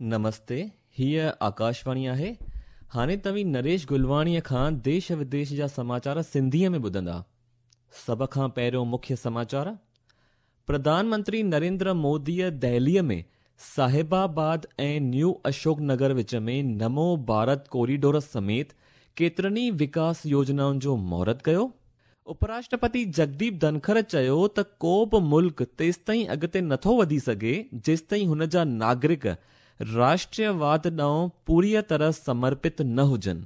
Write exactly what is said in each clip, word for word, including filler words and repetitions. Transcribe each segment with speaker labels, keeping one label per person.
Speaker 1: नमस्ते, हीअ आकाशवाणी आहे। हाणे तव्हीं नरेश गुलवाणीअ खां देश विदेश जा समाचार सिंधीअ में ॿुधंदा। सभ खां पहिरियों मुख्य समाचार। प्रधानमंत्री नरेंद्र मोदीअ दहलीअ में साहिबाबाद ऐं न्यू अशोक नगर विच में नमो भारत कॉरिडोर समेत केतिरनि ई विकास योजनाउनि जो महूरत कयो। उपराष्ट्रपति जगदीप धनखड़ चयो त को बि मुल्क तेसिताईं अॻिते नथो वधी सघे जेसिताईं हुन जा नागरिक राष्ट्रीयवाद ॾांहुं पूरी तरह समर्पित न हुजनि।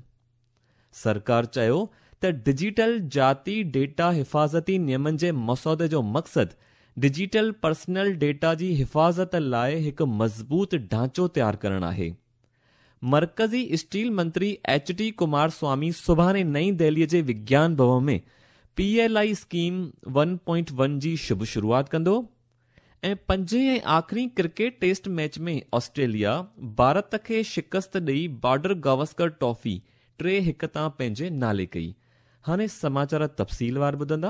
Speaker 1: सरकार चयो त डिजिटल जाती डेटा हिफ़ाज़ती नियमनि जे मसौदे जो मक़सदु डिजिटल पर्सनल डेटा जी हिफ़ाज़त लाइ हिकु मज़बूत ढांचो तयारु करणु आहे। मरकज़ी स्टील मंत्री एच डी कुमार स्वामी सुभाणे नई दिल्लीअ जे विज्ञान भवन में P L I scheme one point one जी शुभ शुरूआत कंदो। ऐं पंजे ऐं आख़िरी क्रिकेट टेस्ट मैच में ऑस्ट्रेलिया भारत खे शिकस्त ॾेई बॉर्डर गावस्कर ट्रॉफी टे हिक तां पंहिंजे नाले कई। हाणे समाचार तफ़सीलवार ॿुधंदा।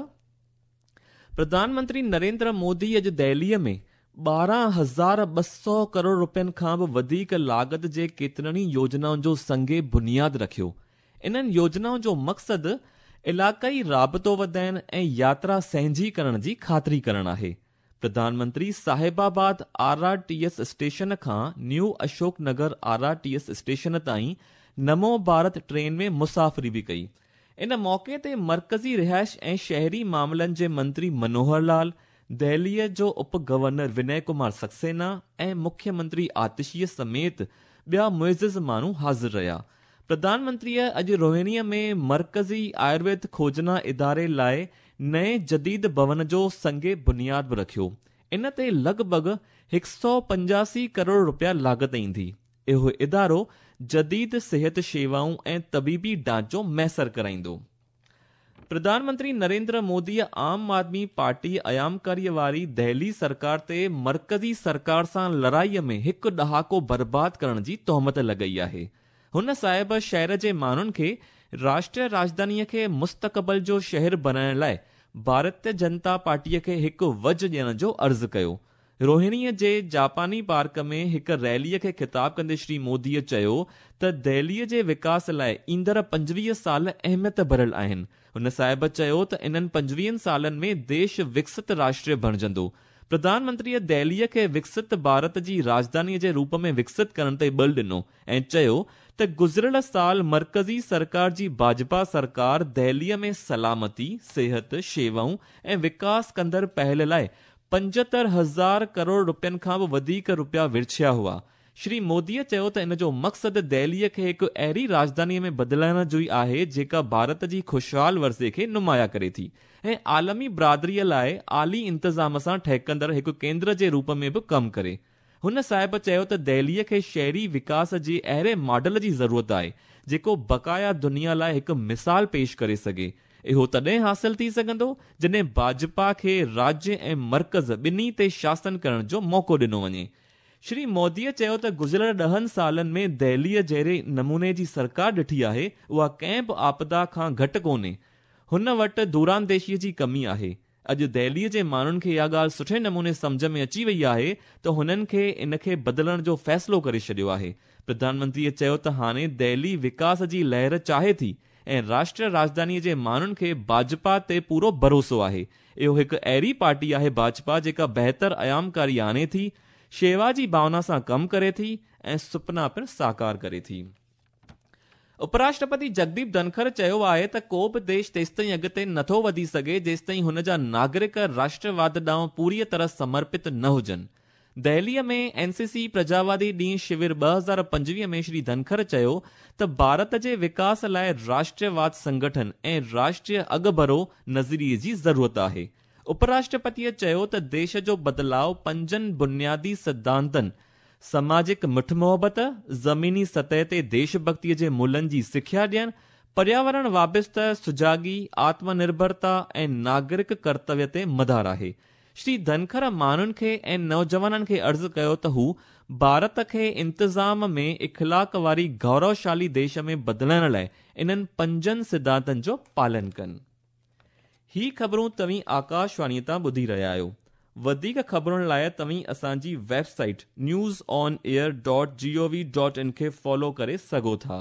Speaker 1: प्रधानमंत्री नरेंद्र मोदी अॼु दिल्लीअ में ॿारहं हज़ार ॿ सौ करोड़ रुपयनि खां बि वधीक लाॻत जे केतिरनि ई योजनाउनि जो संगे बुनियादु रखियो। इन्हनि योजनाउनि जो मक़सदु इलाक़ाई राबितो वधाइण ऐं यात्रा सहिंजी करण जी ख़ातिरी करणु आहे। प्रधानमंत्री Sahibabad R R T S station खां new Ashok Nagar R R T S station ताईं नमो भारत ट्रेन में मुसाफ़िरी बि कई। इन मौक़े ते मरकज़ी रिहाइश ऐं शहरी मामलनि जे मंत्री मनोहर लाल, दहलीअ जो उप गवर्नर विनय कुमार सक्सेना ऐं मुख्यमंत्री आतिशीअ समेत ॿिया मुइज़िज़ माण्हू हाज़िर रहिया। प्रधानमंत्रीअ अॼु रोहिणीअ में मरकज़ी आयुर्वेद खोजना इदारे लाइ नए जदीद भवन जो संगे बुनियाद बि रखियो। इन ते लॻभॻि हिकु सौ पंजासी करोड़ रुपया लाॻत ईंदी। इहो इदारो जदीद सिहत शेवाऊं ऐं तबीबी ढांचो मैसर कराईंदो। प्रधानमंत्री नरेंद्र मोदीअ आम आदमी पार्टी अयामकारीअ वारी दहली सरकार ते मरकज़ी सरकार सां लड़ाईअ में हिकु ॾहाको बर्बाद करण जी तोहमत लॻई आहे। हुन साहिब शहर जे माण्हुनि खे राष्ट्रीय राजधानीअ खे मुस्तक़बल जो शहर बनाइण लाइ भारतीय जनता पार्टीअ खे हिकु वज ॾियण जो अर्ज़ु कयो। रोहिणीअ जे जापानी पार्क में हिकु रैलीअ खे ख़िताब कंदे श्री मोदीअ चयो त दिल्लीअ जे विकास लाइ ईंदड़ पंजवीह साल अहमियत भरियल आहिनि। हुन साहिब चयो त इन्हनि पंजवीहनि सालनि में देश विकसित राष्ट्र बणिजंदो। प्रधानमंत्रीअ दिल्लीअ खे विकसित भारत जी राजधानीअ जे रूप में विकसित करण ते बल ॾिनो ऐं चयो त गुज़िरियल साल मरकज़ी सरकार जी भाजपा सरकार दिल्लीअ में सलामती, सिहत शेवाऊं ऐं विकास कंदड़ पहल लाइ पंजहतरि हज़ार करोड़ रुपयनि खां बि वधीक रुपया विरछिया हुआ। श्री मोदीअ चयो त इन जो मक़सदु दिल्लीअ खे हिकु अहिड़ी राजधानीअ में बदिलाइण जो ई आहे जेका भारत जी खुशहाल वर्से खे नुमाया करे थी ऐं आलमी बिरादरीअ लाइ आली इंतज़ाम सां ठहिकंदड़ हिकु केंद्र जे रूप में बि कमु करे। हुन साहिब चयो त दिल्लीअ खे शहरी विकास जे अहिड़े मॉडल जी ज़रूरत आहे जेको बक़ाया दुनिया लाइ हिकु मिसाल पेश करे सघे। इहो तॾहिं हासिल थी सघंदो जॾहिं भाजपा खे राज्य ऐं मर्कज़ ॿिन्ही ते शासन करण जो मौक़ो ॾिनो वञे। श्री मोदीअ चयो त गुज़िरियल ॾहनि सालनि में दिल्लीअ जहिड़े नमूने जी सरकार ॾिठी आहे उहा कंहिं बि आपदा खां घटि कोन्हे। हुन वटि दूरांदेशीअ जी कमी आहे। अॼु दिल्लीअ जे माण्हुनि खे इहा ॻाल्हि सुठे नमूने सम्झ में अची वई आहे त हुननि खे इन खे बदिलण जो फ़ैसिलो करे छॾियो आहे। प्रधानमंत्रीअ चयो त हाणे दिल्ली विकास जी लहर चाहे थी ऐं राष्ट्रीय राजधानीअ जे माण्हुनि खे भाजपा ते पूरो भरोसो आहे। इहो हिकु अहिड़ी पार्टी आहे भाजपा जेका बहितर अयामकारी आणे थी, शेवा जी भावना सां कमु करे थी ऐं सुपना पिणु साकार करे थी। उपराष्ट्रपति जगदीप धनखड़ चयो आहे त को बि देश तेसिताईं अॻिते नथो वधी सघे जेसिताईं हुन जा नागरिक राष्ट्रवाद ॾांहुं पूरी तरह समर्पित न हुजनि। दिल्लीअ में एन सी सी प्रजावादी ॾींहुं शिविर ॿ हज़ार पंजवीह में श्री धनखड़ चयो त भारत जे विकास लाइ राष्ट्रवाद संगठन ऐं राष्ट्रीय अॻभरो नज़रिये जी ज़रूरत आहे। उपराष्ट्रपतिअ चयो त देश जो बदिलाव पंजनि बुनियादी सिद्धांतनि समाजिक मिठ मोहबत, ज़मीनी सतह ते देशभक्तीअ जे मुल्हनि जी सिख्या ॾियणु, पर्यावरण वाबिस्त सुजागी, आत्मनिर्भरता ऐं नागरिक कर्तव्य ते मदार आहे। श्री धनखड़ माण्हुनि खे ऐं नौजवाननि खे अर्ज़ु कयो त हू भारत खे इंतिज़ाम में इख़लाक़ वारी गौरवशाली देश में बदिलण लाइ इन्हनि पंजनि सिद्धांतनि जो पालन कनि। ही ख़बरूं तव्हीं आकाशवाणी तां ॿुधी रहिया आहियो। वधीक ख़बरुनि लाइ तव्हीं असांजी website news on air dot G O V dot in खे फॉलो करे सघो था।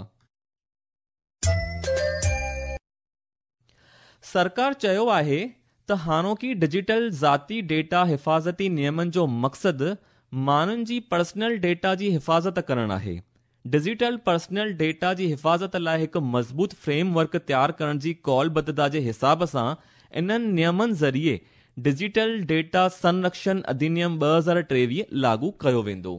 Speaker 1: सरकार चयो आहे त हाणोकी डिजिटल ज़ाती डेटा हिफ़ाज़ती नियमनि जो मक़सदु माण्हुनि जी पर्सनल डेटा जी हिफ़ाज़त करणु आहे। डिजिटल पर्सनल डेटा जी हिफ़ाज़त लाइ हिकु मज़बूत फ्रेमवर्क तयारु करण जी कौलबद्धता जे हिसाब सां इन्हनि नियमनि ज़रिए डिजिटल डेटा संरक्षण अधिनियम ॿ हज़ार टेवीह लागू कयो वेंदो।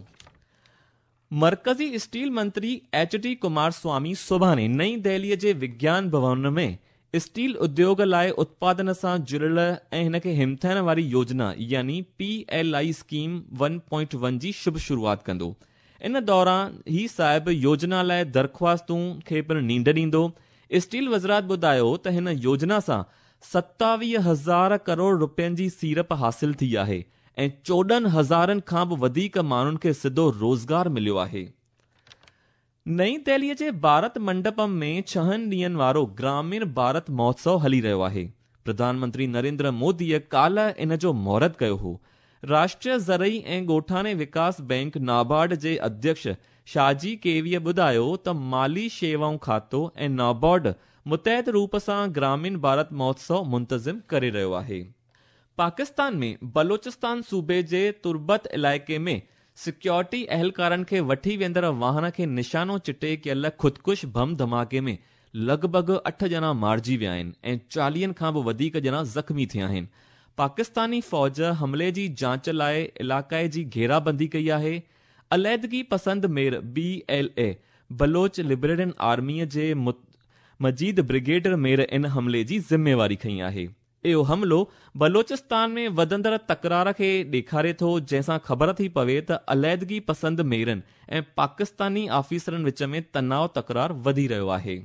Speaker 1: मर्कज़ी स्टील मंत्री एच डी कुमार स्वामी सुभाणे नई दिल्लीअ जे विज्ञान भवन में स्टील उद्योग लाइ उत्पादन सां जुड़ियल ऐं हिन खे हिमथाइण वारी योजना यानी P L I scheme one point one जी शुभ शुरूआत कंदो। इन दौरान ही साहिब योजना लाइ दरख़्वास्तूं खे पिणु नींड ॾींदो। स्टील वज़रात ॿुधायो त हिन योजना सां सतावीह हज़ार करोड़ रुपयनि जी सीरप हासिल थी आहे ऐं चोॾहनि हज़ारनि खां बि वधीक माण्हुनि खे सिधो रोज़गार मिलियो आहे। नई दिल्लीअ जे भारत मंडपम में छहनि ॾींहनि वारो ग्रामीण भारत महोत्सव हली रहियो आहे। प्रधानमंत्री नरेंद्र मोदीअ काल्ह इन जो महूरत कयो हो। राष्ट्रीय ज़रई ऐं ॻोठाणे विकास बैंक नाबार्ड जे अध्यक्ष शाहजी केवीअ ॿुधायो त माली शेवाऊं खातो ऐं नाबार्ड मुतहद रूप सां ग्रामीण भारत महोत्सव मुंतज़िम करे रहियो आहे। पाकिस्तान में बलोचिस्तान सूबे जे तुर्बत इलाइक़े में सिक्योरिटी अहलकारनि खे वठी वेंदड़ वाहन खे निशानो चिटे कयल ख़ुदकुश बम धमाके में लॻभॻि अठ ॼणा मारिजी विया आहिनि ऐं चालीहनि खां बि वधीक ॼणा ज़ख़्मी थिया आहिनि। पाकिस्तानी फ़ौज हमले जी जांच लाइ इलाक़ाई जी घेराबंदी कई आहे। अलैदगी पसंद मेयर B L A Baloch liberation आर्मीअ जे मजीद ब्रिगेडियर मेयर इन हमले जी ज़िम्मेवारी खईं आहे। इहो हमलो बलोचिस्तान में वधंदड़ तकरार खे ॾेखारे थो, जंहिंसां ख़बर थी पवे त अलैदगी पसंद मेयरनि ऐं पाकिस्तानी आफ़ीसरनि विच में तनाव तकरार वधी रहियो आहे।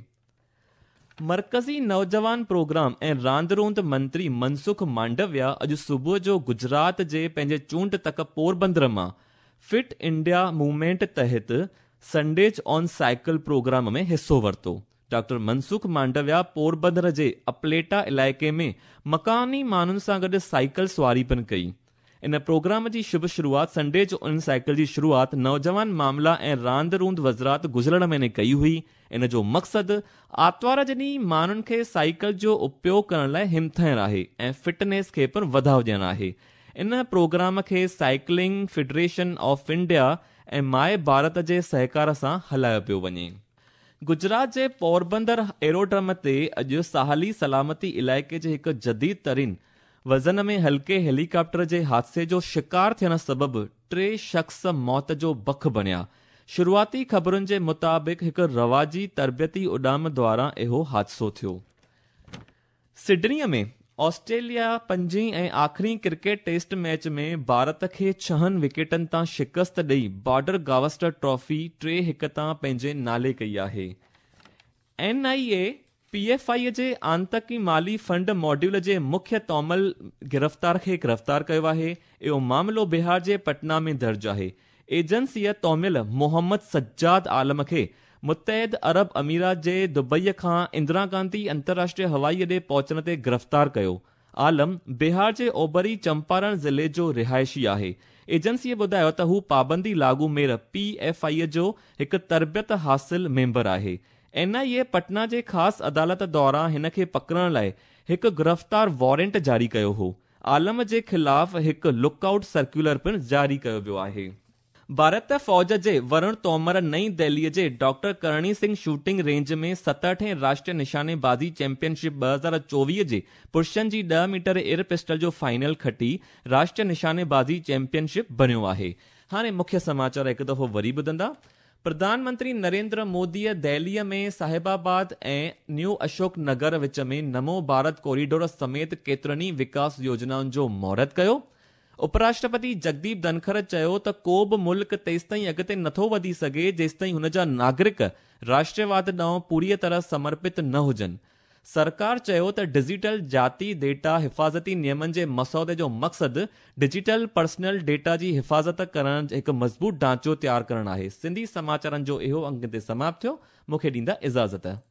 Speaker 1: मर्कज़ी नौजवान प्रोग्राम ऐं रांदि रूंद मंत्री मनसुख मांडविया अॼु सुबुह जो गुजरात जे पंहिंजे चूंड तक पोरबंदर मां फिट इंडिया मूवमेंट तहत संडेज ऑन साइकिल प्रोग्राम में हिसो वरितो। डॉक्टर मनसुख मांडविया पोरबंदर जे अपलेटा इलाइक़े में मकानी माण्हुनि सां गॾु साइकिल सवारी पिणु कई। इन प्रोग्राम जी शुभ शुरूआत संडेज ऑन साइकिल जी शुरूआत नौजवान मामला ऐं रांदि रूंद वज़रात गुज़िरियल महीने कई हुई। इन जो मक़सदु आर्तवार जे ॾींहुं माण्हुनि खे साइकिल जो उपयोग करण लाइ हिमथाइणु आहे ऐं फिटनेस खे पिणु वधाउ ॾियणु आहे। इन प्रोग्राम खे साइकिलिंग फेडरेशन ऑफ इंडिया ऐं माए भारत जे सहकार सां हलायो पियो वञे। गुजरात जे पोरबंदर एरोड्रम ते अॼु साहली सलामती इलाइक़े जे हिकु जदीद तरीन वज़न में हल्के हेलीकॉप्टर जे हादसे जो शिकार थियण सबबि टे शख़्स मौत जो बख बणिया। शुरूआती ख़बरुनि जे मुताबिक़ हिकु रवाजी तरबियती उॾाम द्वारां इहो हादसो थियो। सिडनीअ में ऑस्ट्रेलिया पंजी ऐं आख़िरी क्रिकेट टेस्ट मैच में भारत खे छहनि विकेटनि तां शिकस्त ॾेई बॉर्डर गावस्कर ट्रॉफी टे हिक तां पंहिंजे नाले कई आहे। N I A P F I जे आंतकी माली फंड मॉड्यूल जे मुख्य तौमल गिरफ़्तार खे गिरफ़्तार कयो आहे। इहो मामिलो बिहार जे पटना में दर्ज आहे। एजेंसीअ तौमिल मोहम्मद सज्जाद आलम खे मुतहद अरब अमीरात जे दुबईअ खां इंदिरा गांधी अंतर्राष्ट्रीय हवाई अॾे पहुचण ते गिरफ़्तार कयो। आलम बिहार जे ओभरी चंपारण ज़िले जो रिहायशी आहे। एजेंसीअ ॿुधायो त हू पाबंदी लागू मेयर पी एफ आई जो हिकु तरबियत हासिल मेंबर आहे। एन आई ए पटना जे ख़ासि अदालत दौरान हिन खे पकड़ण लाइ हिकु गिरफ़्तार वारंट जारी कयो हो। आलम जे ख़िलाफ़ हिकु लुकआउट सर्कुलर पिणु जारी कयो वियो आहे। भारत फ़ौज जे वरुण तोमर नई दिल्लीअ जे doctor Karni Singh shooting range में सतहठें राष्ट्रीय निशानेबाज़ी चैंपियनशिप ॿ हज़ार चोवीह जे पुरुषनि जी ॾह मीटर एयर पिस्टल जो फाइनल खटी राष्ट्रीय निशानेबाज़ी चैंपियनशिप बणियो आहे। हाणे मुख्य समाचार हिकु दफ़ो वरी ॿुधंदा। प्रधानमंत्री नरेंद्र मोदीअ दिल्लीअ में साहिबाबाद ऐं न्यू अशोक नगर विच में नमो भारत कॉरिडोर समेत केतिरनि ई विकास योजनाउनि जो महूरत कयो। उपराष्ट्रपति जगदीप धनखड़ चयो त को बि मुल्क तेसिताईं अॻिते नथो वधी सघे जेसिताईं हुन जा नागरिक राष्ट्रवाद ॾांहुं पूरी तरह समर्पित न हुजनि। सरकार चयो त डिजिटल जाती डेटा हिफ़ाज़ती नियमनि जे मसौदे जो मक़सदु डिजिटल पर्सनल डेटा जी हिफ़ाज़त करण हिकु मज़बूत ढांचो तयारु करणु आहे। सिंधी समाचारनि जो इहो अंक ते समाप्त थियो। मूंखे ॾींदा इजाज़त।